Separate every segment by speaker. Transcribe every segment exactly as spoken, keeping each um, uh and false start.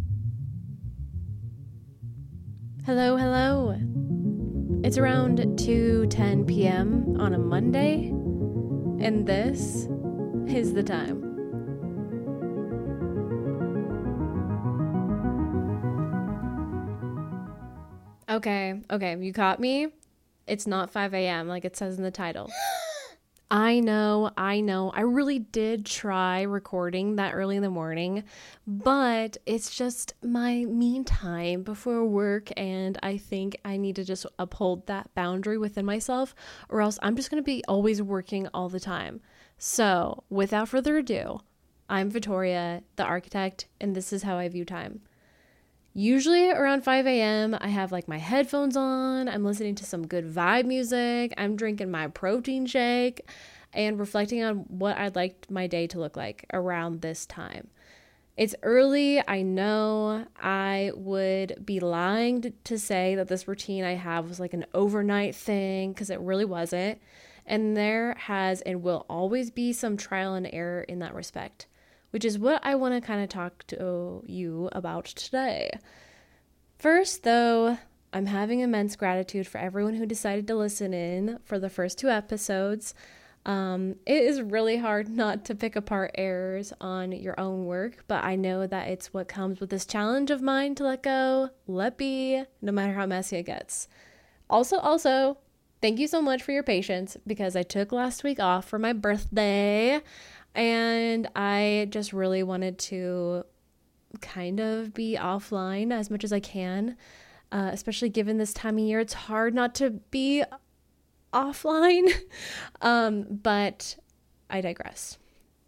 Speaker 1: Hello, hello. It's around two ten p.m. on a Monday, and this is the time. Okay, okay, you caught me. It's not five a.m. like it says in the title. I know, I know. I really did try recording that early in the morning, but it's just my me time before work, and I think I need to just uphold that boundary within myself, or else I'm just going to be always working all the time. So, without further ado, I'm Victoria, the architect, and this is how I view time. Usually around five a.m., I have like my headphones on, I'm listening to some good vibe music, I'm drinking my protein shake, and reflecting on what I'd like my day to look like around this time. It's early, I know. I would be lying to say that this routine I have was like an overnight thing, because it really wasn't. And there has and will always be some trial and error in that respect, which is what I want to kind of talk to you about today. First, though, I'm having immense gratitude for everyone who decided to listen in for the first two episodes. Um, it is really hard not to pick apart errors on your own work, but I know that it's what comes with this challenge of mine to let go, let be, no matter how messy it gets. Also, also, thank you so much for your patience, because I took last week off for my birthday. And I just really wanted to kind of be offline as much as I can, uh, especially given this time of year. It's hard not to be offline, um, but I digress.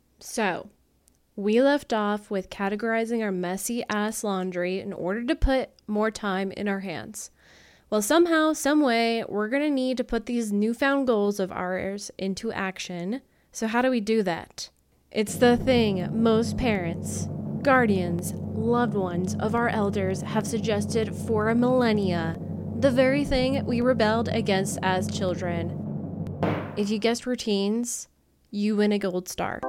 Speaker 1: So we left off with categorizing our messy ass laundry in order to put more time in our hands. Well, somehow, some way, we're going to need to put these newfound goals of ours into action. So how do we do that? It's the thing most parents, guardians, loved ones of our elders have suggested for a millennia. The very thing we rebelled against as children. If you guessed routines, you win a gold star.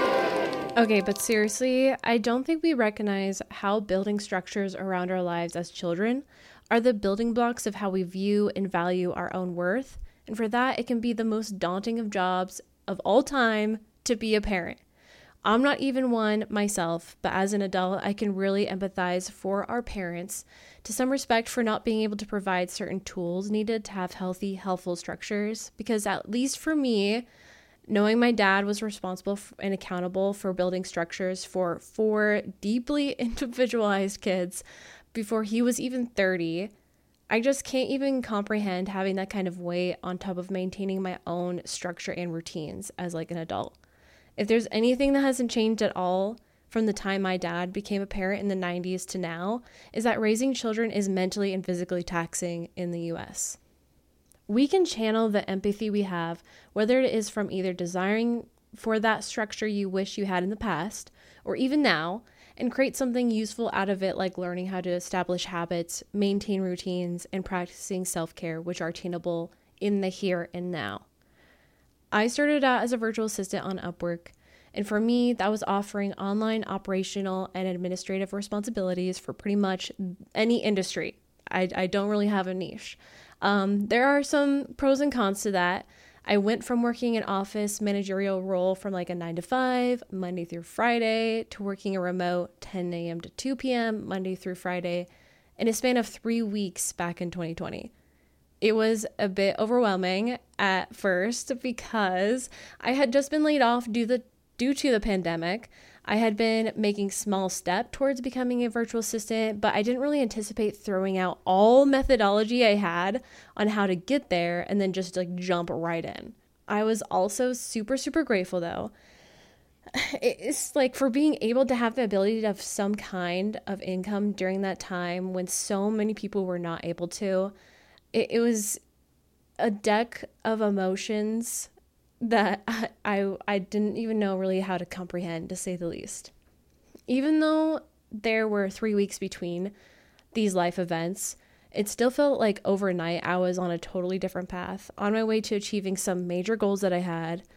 Speaker 1: Okay, but seriously, I don't think we recognize how building structures around our lives as children are the building blocks of how we view and value our own worth. And for that, it can be the most daunting of jobs of all time to be a parent. I'm not even one myself, but as an adult, I can really empathize for our parents to some respect for not being able to provide certain tools needed to have healthy, helpful structures. Because at least for me, knowing my dad was responsible and accountable for building structures for four deeply individualized kids before he was even thirty, I just can't even comprehend having that kind of weight on top of maintaining my own structure and routines as like an adult. If there's anything that hasn't changed at all from the time my dad became a parent in the nineties to now, is that raising children is mentally and physically taxing in the U S. We can channel the empathy we have, whether it is from either desiring for that structure you wish you had in the past, or even now, and create something useful out of it, like learning how to establish habits, maintain routines, and practicing self-care, which are attainable in the here and now. I started out as a virtual assistant on Upwork, and for me, that was offering online operational and administrative responsibilities for pretty much any industry. I, I don't really have a niche. Um, there are some pros and cons to that. I went from working an office managerial role from like a nine to five, Monday through Friday, to working a remote ten a.m. to two p.m., Monday through Friday, in a span of three weeks back in twenty twenty. It was a bit overwhelming at first because I had just been laid off due, the, due to the pandemic. I had been making small steps towards becoming a virtual assistant, but I didn't really anticipate throwing out all methodology I had on how to get there and then just like jump right in. I was also super, super grateful though. It's like for being able to have the ability to have some kind of income during that time when so many people were not able to. It, it was a deck of emotions that I, I I didn't even know really how to comprehend, to say the least. Even though there were three weeks between these life events, it still felt like overnight I was on a totally different path, on my way to achieving some major goals that I had.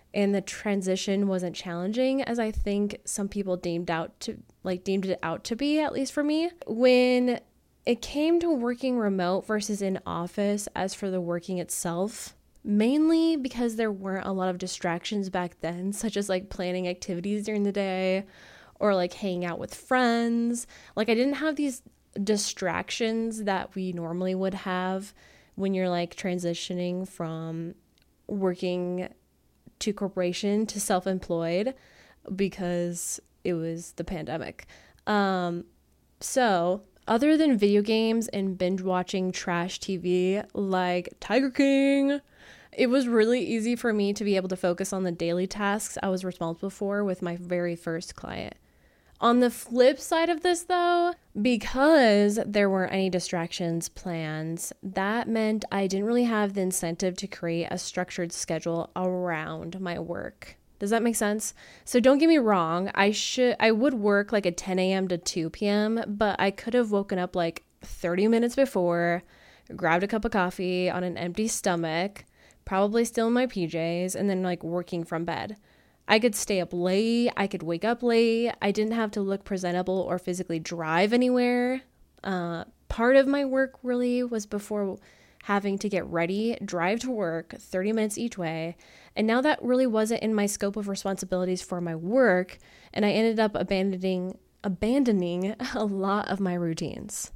Speaker 1: and the transition wasn't challenging as I think some people deemed out to like deemed it out to be, at least for me. When it came to working remote versus in office, as for the working itself, mainly because there weren't a lot of distractions back then, such as like planning activities during the day or like hanging out with friends. Like I didn't have these distractions that we normally would have when you're like transitioning from working to corporation to self-employed, because it was the pandemic. Um, so other than video games and binge watching trash T V like Tiger King, it was really easy for me to be able to focus on the daily tasks I was responsible for with my very first client. On the flip side of this, though, because there weren't any distractions plans, that meant I didn't really have the incentive to create a structured schedule around my work. Does that make sense? So don't get me wrong, I should I would work like a ten a.m. to two p.m., but I could have woken up like thirty minutes before, grabbed a cup of coffee on an empty stomach, probably still in my P Js, and then like working from bed. I could stay up late, I could wake up late, I didn't have to look presentable or physically drive anywhere. Uh, part of my work really was before having to get ready, drive to work, thirty minutes each way, and now that really wasn't in my scope of responsibilities for my work, and I ended up abandoning abandoning a lot of my routines.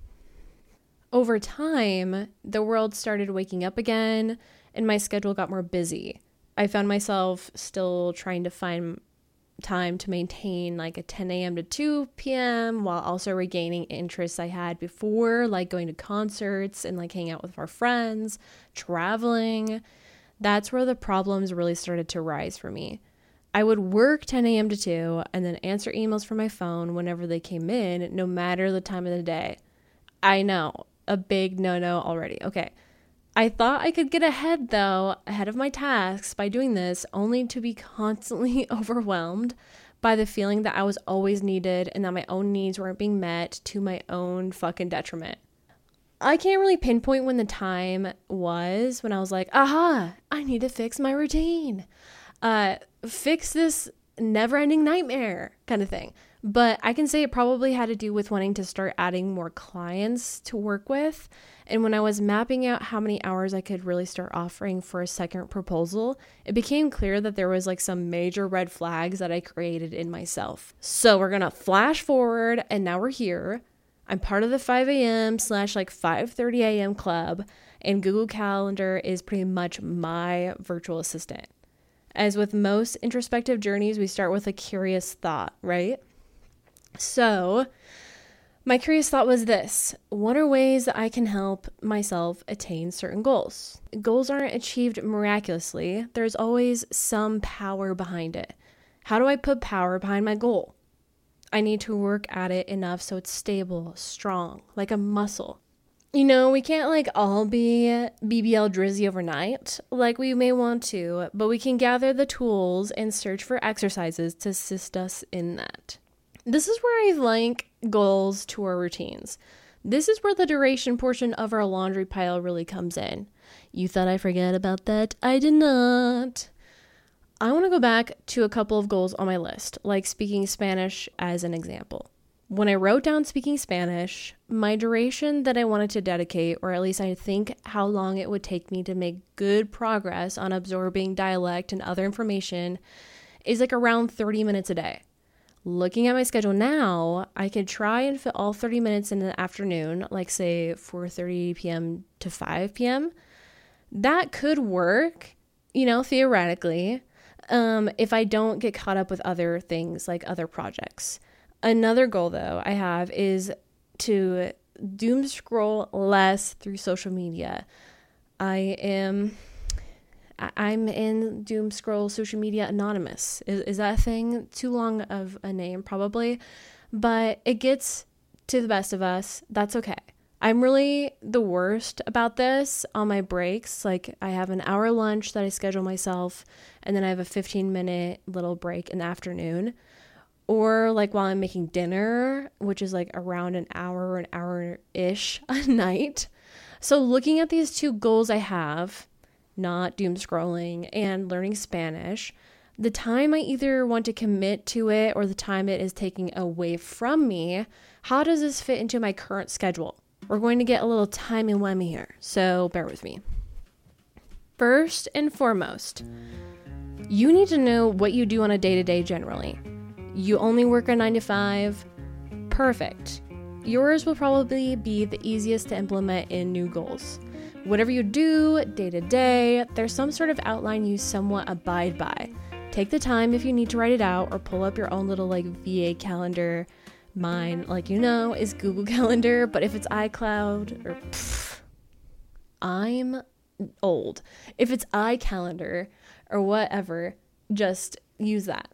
Speaker 1: Over time, the world started waking up again, and my schedule got more busy. I found myself still trying to find time to maintain like a ten a.m. to two p.m. while also regaining interests I had before, like going to concerts and like hanging out with our friends, traveling. That's where the problems really started to rise for me. I would work ten a.m. to two and then answer emails from my phone whenever they came in, no matter the time of the day. I know, a big no-no already. Okay. I thought I could get ahead, though, ahead of my tasks by doing this, only to be constantly overwhelmed by the feeling that I was always needed and that my own needs weren't being met, to my own fucking detriment. I can't really pinpoint when the time was when I was like, aha, I need to fix my routine. Uh, fix this never-ending nightmare kind of thing. But I can say it probably had to do with wanting to start adding more clients to work with. And when I was mapping out how many hours I could really start offering for a second proposal, it became clear that there was like some major red flags that I created in myself. So we're going to flash forward, and now we're here. I'm part of the five a.m. slash like five thirty a.m. club, and Google Calendar is pretty much my virtual assistant. As with most introspective journeys, we start with a curious thought, right? So my curious thought was this: what are ways that I can help myself attain certain goals? Goals aren't achieved miraculously. There's always some power behind it. How do I put power behind my goal? I need to work at it enough so it's stable, strong, like a muscle. You know, we can't like all be B B L Drizzy overnight like we may want to, but we can gather the tools and search for exercises to assist us in that. This is where I link goals to our routines. This is where the duration portion of our laundry pile really comes in. You thought I forget about that? I did not. I want to go back to a couple of goals on my list, like speaking Spanish as an example. When I wrote down speaking Spanish, my duration that I wanted to dedicate, or at least I think how long it would take me to make good progress on absorbing dialect and other information, is like around thirty minutes a day. Looking at my schedule now, I could try and fit all thirty minutes in the afternoon, like say four thirty p.m. to five p.m. That could work, you know, theoretically, um, if I don't get caught up with other things like other projects. Another goal, though, I have is to doom scroll less through social media. I am... I'm in Doom Scroll Social Media Anonymous. Is, is that a thing? Too long of a name, probably. But it gets to the best of us. That's okay. I'm really the worst about this on my breaks. Like, I have an hour lunch that I schedule myself, and then I have a fifteen minute little break in the afternoon. Or like while I'm making dinner, which is like around an hour or an hour-ish a night. So looking at these two goals I have, not doom scrolling, and learning Spanish, the time I either want to commit to it or the time it is taking away from me, how does this fit into my current schedule? We're going to get a little timey-wimey here, so bear with me. First and foremost, you need to know what you do on a day-to-day generally. You only work a nine to five? Perfect. Yours will probably be the easiest to implement in new goals. Whatever you do day to day, there's some sort of outline you somewhat abide by. Take the time if you need to write it out or pull up your own little like V A calendar. Mine, like you know, is Google Calendar, but if it's iCloud or pff, I'm old. If it's iCalendar or whatever, just use that.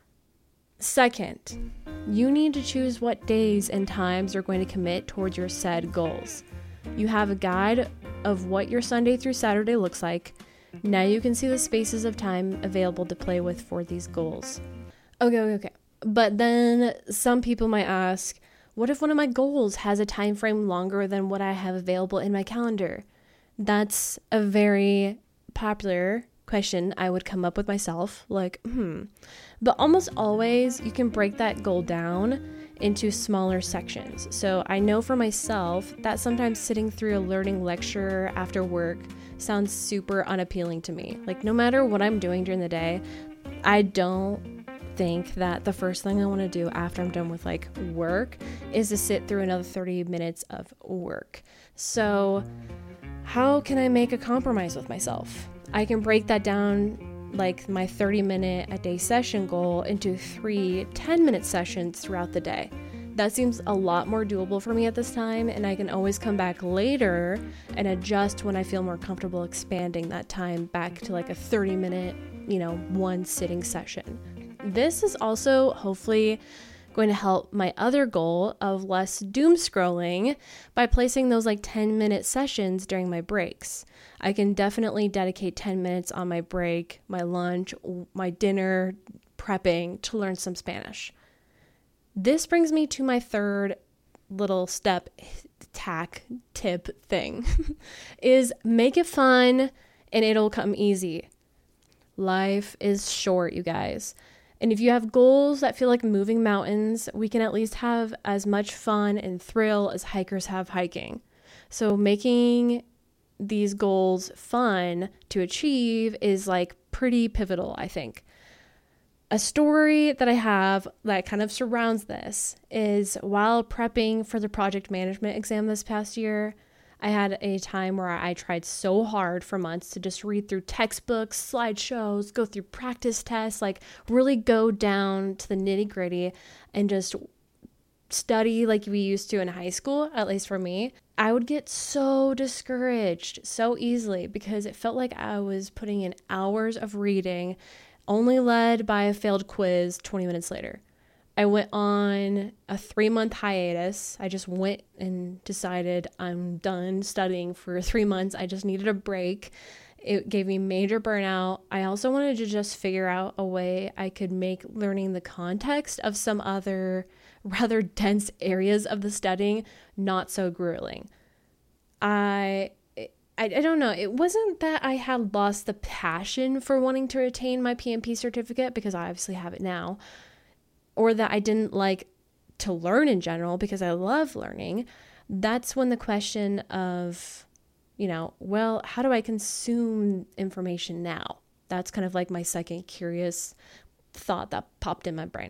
Speaker 1: Second, you need to choose what days and times you're going to commit towards your said goals. You have a guide of what your Sunday through Saturday looks like. Now you can see the spaces of time available to play with for these goals. Okay, okay, okay. But then some people might ask, what if one of my goals has a time frame longer than what I have available in my calendar? That's a very popular question I would come up with myself, like, hmm. But almost always you can break that goal down into smaller sections. So I know for myself that sometimes sitting through a learning lecture after work sounds super unappealing to me. Like no matter what I'm doing during the day, I don't think that the first thing I want to do after I'm done with like work is to sit through another thirty minutes of work. So how can I make a compromise with myself? I can break that down, like my thirty minute a day session goal, into three ten minute sessions throughout the day. That seems a lot more doable for me at this time, and I can always come back later and adjust when I feel more comfortable expanding that time back to like a thirty minute, you know, one sitting session. This is also hopefully going to help my other goal of less doom scrolling by placing those like ten minute sessions during my breaks. I can definitely dedicate ten minutes on my break, my lunch, my dinner, prepping to learn some Spanish. This brings me to my third little step, tack, tip thing, is make it fun and it'll come easy. Life is short, you guys. And if you have goals that feel like moving mountains, we can at least have as much fun and thrill as hikers have hiking. So making these goals fun to achieve is like pretty pivotal, I think. A story that I have that kind of surrounds this is while prepping for the project management exam this past year, I had a time where I tried so hard for months to just read through textbooks, slideshows, go through practice tests, like really go down to the nitty gritty and just study like we used to in high school, at least for me. I would get so discouraged so easily because it felt like I was putting in hours of reading, only led by a failed quiz twenty minutes later. I went on a three-month hiatus. I just went and decided I'm done studying for three months. I just needed a break. It gave me major burnout. I also wanted to just figure out a way I could make learning the context of some other rather dense areas of the studying not so grueling. I, I, I don't know. It wasn't that I had lost the passion for wanting to retain my P M P certificate, because I obviously have it now, or that I didn't like to learn in general, because I love learning. That's when the question of, you know, well, how do I consume information now? That's kind of like my second curious thought that popped in my brain.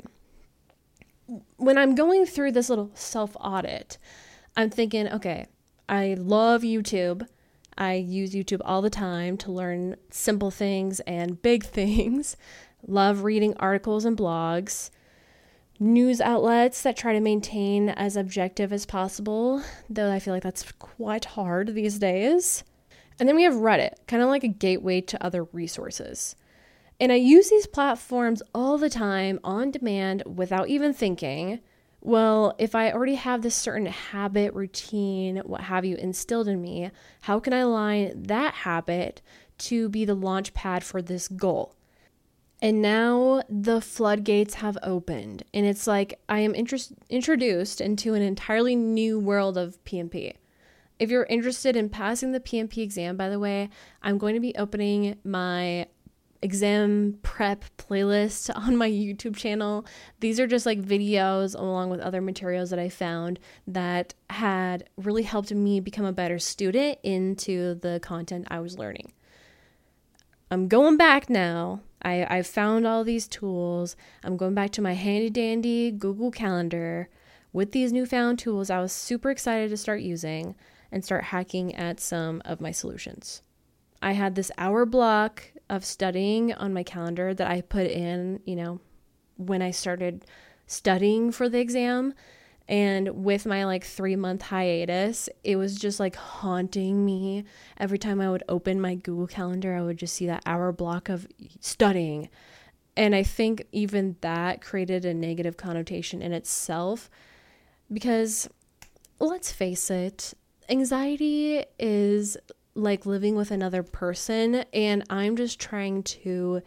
Speaker 1: When I'm going through this little self-audit, I'm thinking, okay, I love YouTube. I use YouTube all the time to learn simple things and big things. Love reading articles and blogs. News outlets that try to maintain as objective as possible, though I feel like that's quite hard these days. And then we have Reddit, kind of like a gateway to other resources. And I use these platforms all the time on demand without even thinking, well, if I already have this certain habit, routine, what have you instilled in me, how can I align that habit to be the launch pad for this goal? And now the floodgates have opened, and it's like I am inter- introduced into an entirely new world of P M P. If you're interested in passing the P M P exam, by the way, I'm going to be opening my exam prep playlist on my YouTube channel. These are just like videos along with other materials that I found that had really helped me become a better student into the content I was learning. I'm going back now. I, I found all these tools. I'm going back to my handy dandy Google Calendar with these newfound tools I was super excited to start using and start hacking at some of my solutions. I had this hour block of studying on my calendar that I put in, you know, when I started studying for the exam. And with my like three month hiatus, it was just like haunting me. Every time I would open my Google Calendar, I would just see that hour block of studying. And I think even that created a negative connotation in itself because let's face it, anxiety is like living with another person, and I'm just trying to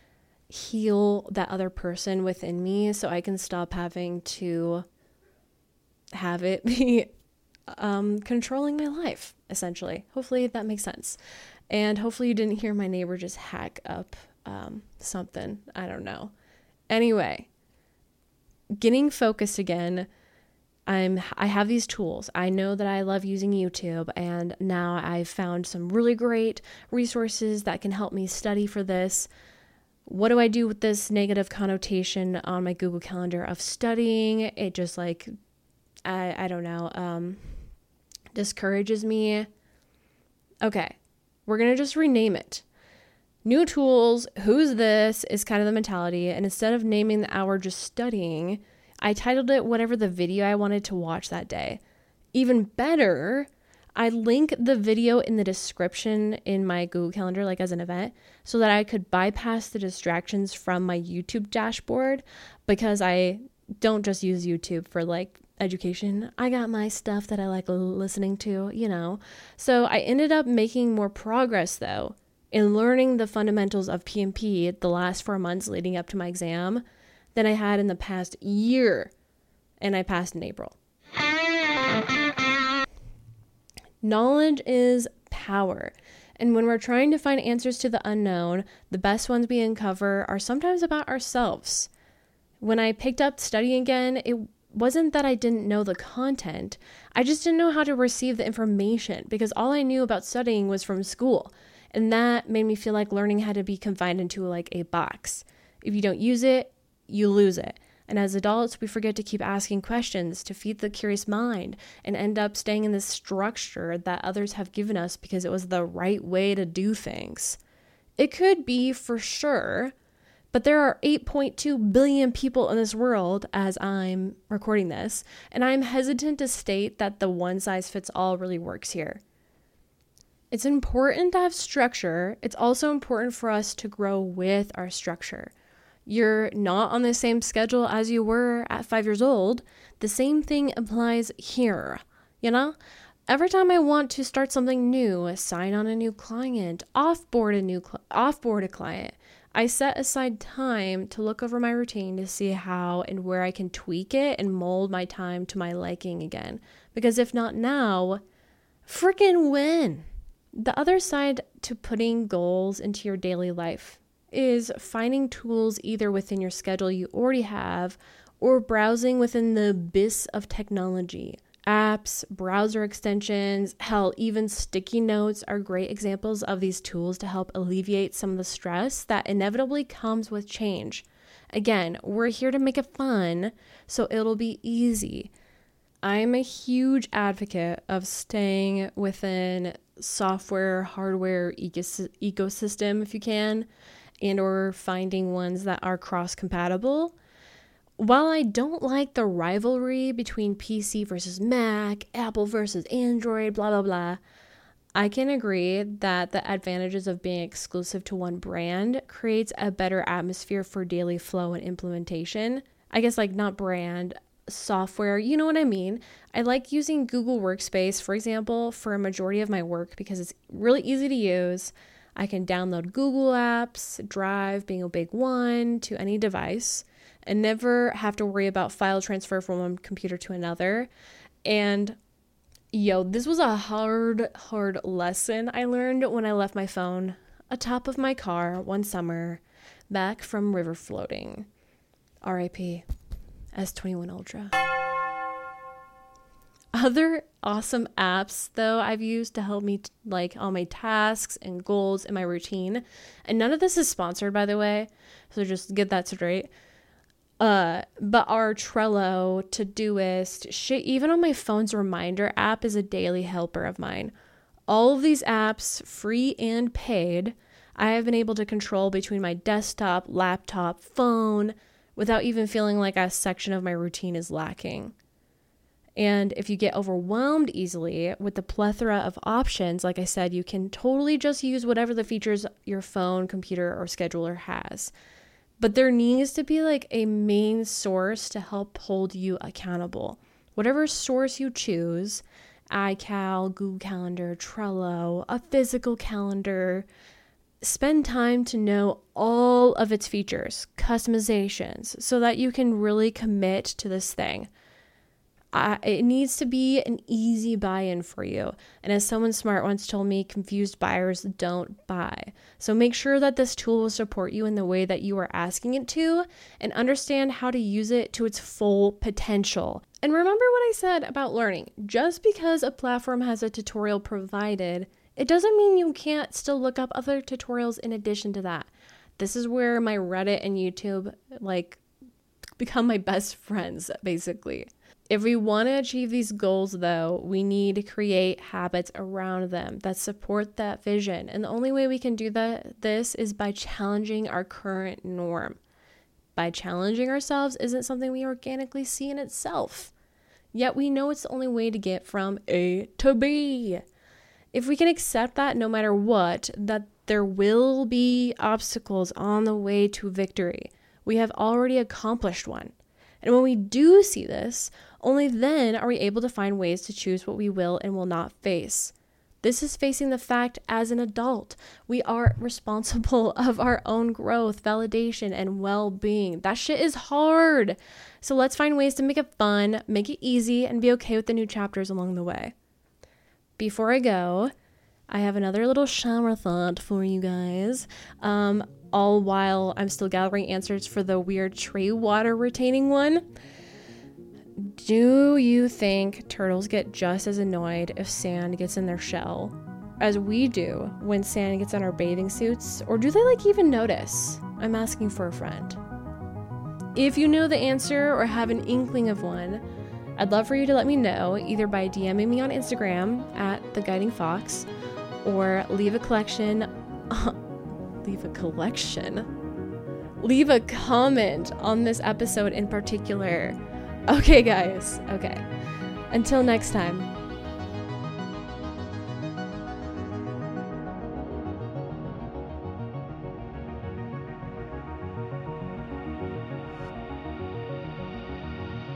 Speaker 1: heal that other person within me so I can stop having to have it be um, controlling my life, essentially. Hopefully that makes sense. And hopefully you didn't hear my neighbor just hack up um, something. I don't know. Anyway, getting focused again. I'm, I have these tools. I know that I love using YouTube, and now I've found some really great resources that can help me study for this. What do I do with this negative connotation on my Google Calendar of studying? It just like, I, I don't know, um, discourages me. Okay, we're going to just rename it. New tools, who's this, is kind of the mentality. And instead of naming the hour just studying, I titled it whatever the video I wanted to watch that day. Even better, I link the video in the description in my Google Calendar, like as an event, so that I could bypass the distractions from my YouTube dashboard, because I don't just use YouTube for like education. I got my stuff that I like listening to, you know. So I ended up making more progress though in learning the fundamentals of P M P the last four months leading up to my exam than I had in the past year, and I passed in April. Knowledge is power, and when we're trying to find answers to the unknown, the best ones we uncover are sometimes about ourselves. When I picked up studying again, it wasn't that I didn't know the content, I just didn't know how to receive the information, because all I knew about studying was from school, and that made me feel like learning had to be confined into like a box. If you don't use it, you lose it. And as adults, we forget to keep asking questions to feed the curious mind and end up staying in this structure that others have given us because it was the right way to do things. It could be for sure, but there are eight point two billion people in this world as I'm recording this, and I'm hesitant to state that the one size fits all really works here. It's important to have structure. It's also important for us to grow with our structure. You're not on the same schedule as you were at five years old. The same thing applies here, you know? Every time I want to start something new, sign on a new client, offboard a new cl- offboard a client, I set aside time to look over my routine to see how and where I can tweak it and mold my time to my liking again. Because if not now, freaking when? The other side to putting goals into your daily life is finding tools either within your schedule you already have or browsing within the abyss of technology. Apps, browser extensions, hell, even sticky notes are great examples of these tools to help alleviate some of the stress that inevitably comes with change. Again, we're here to make it fun, so it'll be easy. I'm a huge advocate of staying within software, hardware ecos- ecosystem if you can, and or finding ones that are cross-compatible. While I don't like the rivalry between P C versus Mac, Apple versus Android, blah, blah, blah, I can agree that the advantages of being exclusive to one brand creates a better atmosphere for daily flow and implementation. I guess like not brand, software, you know what I mean? I like using Google Workspace, for example, for a majority of my work because it's really easy to use. I can download Google Apps, Drive being a big one, to any device and never have to worry about file transfer from one computer to another. And Yo, this was a hard, hard lesson I learned when I left my phone atop of my car one summer back from river floating. R I P S twenty-one Ultra. Other awesome apps, though, I've used to help me, t- like, all my tasks and goals and my routine. And none of this is sponsored, by the way. So just get that straight. Uh, but our Trello, Todoist, shit, even on my phone's reminder app is a daily helper of mine. All of these apps, free and paid, I have been able to control between my desktop, laptop, phone, without even feeling like a section of my routine is lacking. And if you get overwhelmed easily with the plethora of options, like I said, you can totally just use whatever the features your phone, computer, or scheduler has. But there needs to be like a main source to help hold you accountable. Whatever source you choose, iCal, Google Calendar, Trello, a physical calendar, spend time to know all of its features, customizations, so that you can really commit to this thing. Uh, it needs to be an easy buy-in for you. And as someone smart once told me, confused buyers don't buy. So make sure that this tool will support you in the way that you are asking it to and understand how to use it to its full potential. And remember what I said about learning. Just because a platform has a tutorial provided, it doesn't mean you can't still look up other tutorials in addition to that. This is where my Reddit and YouTube like become my best friends, basically. If we want to achieve these goals, though, we need to create habits around them that support that vision. And the only way we can do that, this is by challenging our current norm. By challenging ourselves isn't something we organically see in itself. Yet we know it's the only way to get from A to B. If we can accept that no matter what, that there will be obstacles on the way to victory, we have already accomplished one. And when we do see this, only then are we able to find ways to choose what we will and will not face. This is facing the fact as an adult. We are responsible of our own growth, validation, and well-being. That shit is hard. So let's find ways to make it fun, make it easy, and be okay with the new chapters along the way. Before I go, I have another little shower thought for you guys. Um, all while I'm still gathering answers for the weird tree water retaining one. Do you think turtles get just as annoyed if sand gets in their shell as we do when sand gets on our bathing suits? Or do they like even notice? I'm asking for a friend. If you know the answer or have an inkling of one, I'd love for you to let me know either by DMing me on Instagram at The Guiding Fox or leave a collection, uh, leave a collection, leave a comment on this episode in particular. Okay, guys. Okay. Until next time.